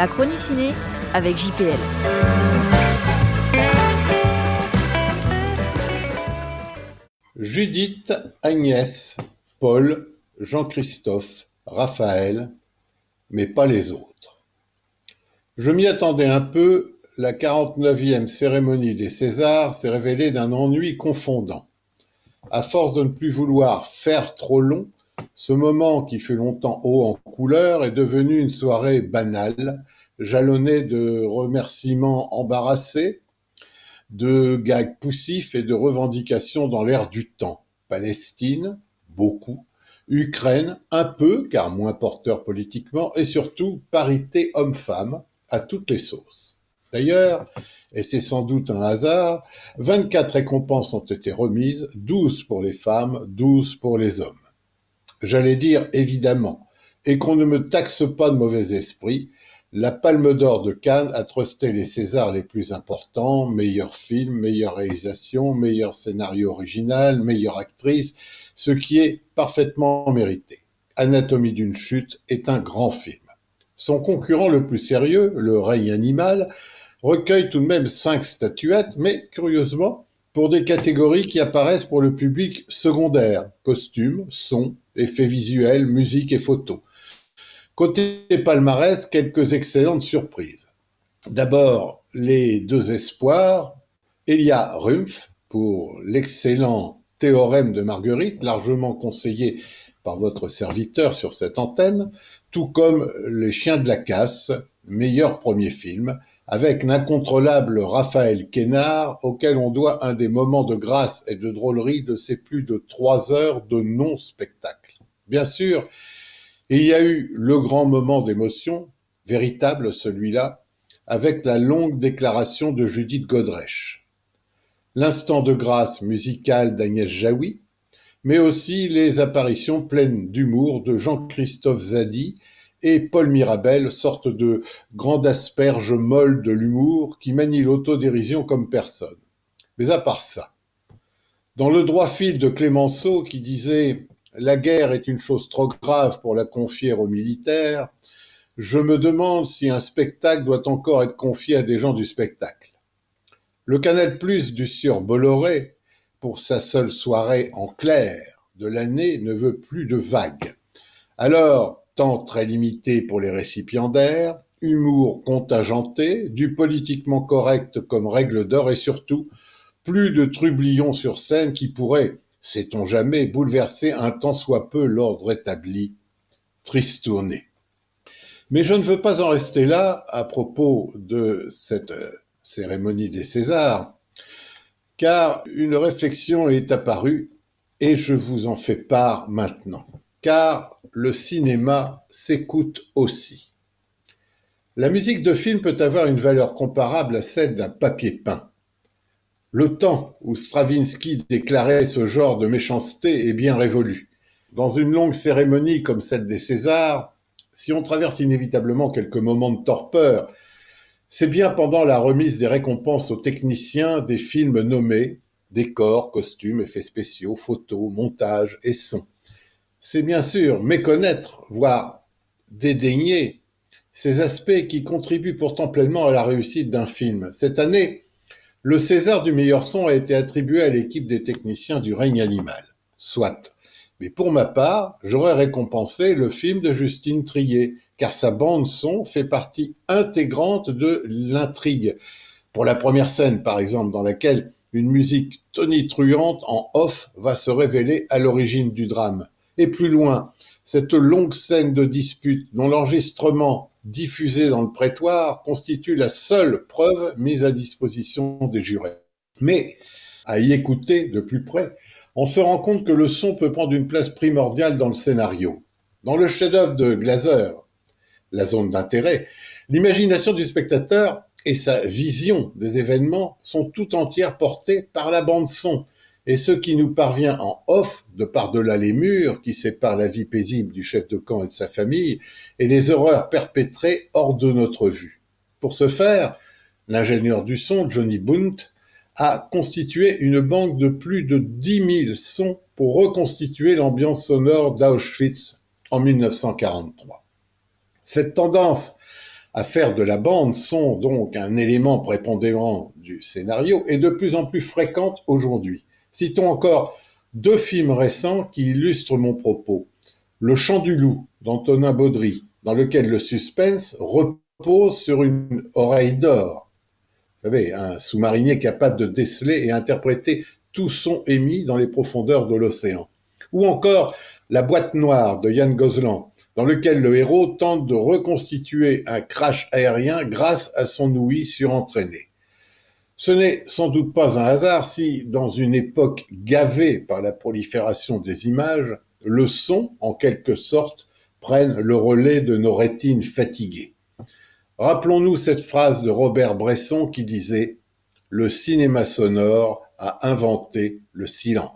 La chronique ciné avec JPL. Judith, Agnès, Paul, Jean-Christophe, Raphaël, mais pas les autres. Je m'y attendais un peu, la 49e cérémonie des Césars s'est révélée d'un ennui confondant. À force de ne plus vouloir faire trop long, ce moment qui fut longtemps haut en couleur est devenu une soirée banale, jalonnée de remerciements embarrassés, de gags poussifs et de revendications dans l'air du temps. Palestine, beaucoup. Ukraine, un peu, car moins porteur politiquement. Et surtout, parité homme-femme à toutes les sauces. D'ailleurs, et c'est sans doute un hasard, 24 récompenses ont été remises, 12 pour les femmes, 12 pour les hommes. J'allais dire évidemment, et qu'on ne me taxe pas de mauvais esprit, la Palme d'Or de Cannes a trusté les Césars les plus importants, meilleur film, meilleure réalisation, meilleur scénario original, meilleure actrice, ce qui est parfaitement mérité. Anatomie d'une chute est un grand film. Son concurrent le plus sérieux, Le règne animal, recueille tout de même 5 statuettes, mais curieusement, pour des catégories qui apparaissent pour le public secondaire, costumes, sons, effets visuels, musique et photos. Côté palmarès, quelques excellentes surprises. D'abord, les deux espoirs, Elia Rumpf pour l'excellent Théorème de Marguerite, largement conseillé par votre serviteur sur cette antenne, tout comme Les Chiens de la Casse, meilleur premier film, avec l'incontrôlable Raphaël Quénard, auquel on doit un des moments de grâce et de drôlerie de ces plus de 3 heures de non-spectacle. Bien sûr, il y a eu le grand moment d'émotion, véritable celui-là, avec la longue déclaration de Judith Godrèche. L'instant de grâce musicale d'Agnès Jaoui, mais aussi les apparitions pleines d'humour de Jean-Christophe Zadi et Paul Mirabel, sorte de grande asperge molle de l'humour qui manie l'autodérision comme personne. Mais à part ça, dans le droit fil de Clémenceau qui disait « La guerre est une chose trop grave pour la confier aux militaires », je me demande si un spectacle doit encore être confié à des gens du spectacle. Le Canal+ du sieur Bolloré, pour sa seule soirée en clair de l'année, ne veut plus de vagues. Alors, temps très limité pour les récipiendaires, humour contingenté, du politiquement correct comme règle d'or et surtout, plus de trublions sur scène qui pourraient, sait-on jamais, bouleverser un tant soit peu l'ordre établi. Tristourné. Mais je ne veux pas en rester là à propos de cette cérémonie des Césars, car une réflexion est apparue et je vous en fais part maintenant, car le cinéma s'écoute aussi. La musique de film peut avoir une valeur comparable à celle d'un papier peint. Le temps où Stravinsky déclarait ce genre de méchanceté est bien révolu. Dans une longue cérémonie comme celle des Césars, si on traverse inévitablement quelques moments de torpeur, c'est bien pendant la remise des récompenses aux techniciens des films nommés, décors, costumes, effets spéciaux, photos, montage et son. C'est bien sûr méconnaître, voire dédaigner, ces aspects qui contribuent pourtant pleinement à la réussite d'un film. Cette année, le César du meilleur son a été attribué à l'équipe des techniciens du règne animal. Soit. Mais pour ma part, j'aurais récompensé le film de Justine Triet, car sa bande-son fait partie intégrante de l'intrigue. Pour la première scène, par exemple, dans laquelle une musique tonitruante en off va se révéler à l'origine du drame. Et plus loin, cette longue scène de dispute dont l'enregistrement diffusé dans le prétoire constitue la seule preuve mise à disposition des jurés. Mais, à y écouter de plus près, on se rend compte que le son peut prendre une place primordiale dans le scénario. Dans le chef-d'œuvre de Glaser, La zone d'intérêt, l'imagination du spectateur et sa vision des événements sont tout entières portées par la bande-son, et ce qui nous parvient en off, de par-delà les murs qui séparent la vie paisible du chef de camp et de sa famille, et les horreurs perpétrées hors de notre vue. Pour ce faire, l'ingénieur du son, Johnny Bunt, a constitué une banque de plus de 10 000 sons pour reconstituer l'ambiance sonore d'Auschwitz en 1943. Cette tendance à faire de la bande son donc un élément prépondérant du scénario est de plus en plus fréquente aujourd'hui. Citons encore deux films récents qui illustrent mon propos. Le Chant du loup d'Antonin Baudry, dans lequel le suspense repose sur une oreille d'or. Vous savez, un sous-marinier capable de déceler et interpréter tout son émis dans les profondeurs de l'océan. Ou encore La boîte noire de Yann Gozlan, dans lequel le héros tente de reconstituer un crash aérien grâce à son ouïe surentraîné. Ce n'est sans doute pas un hasard si, dans une époque gavée par la prolifération des images, le son, en quelque sorte, prenne le relais de nos rétines fatiguées. Rappelons-nous cette phrase de Robert Bresson qui disait « Le cinéma sonore a inventé le silence ».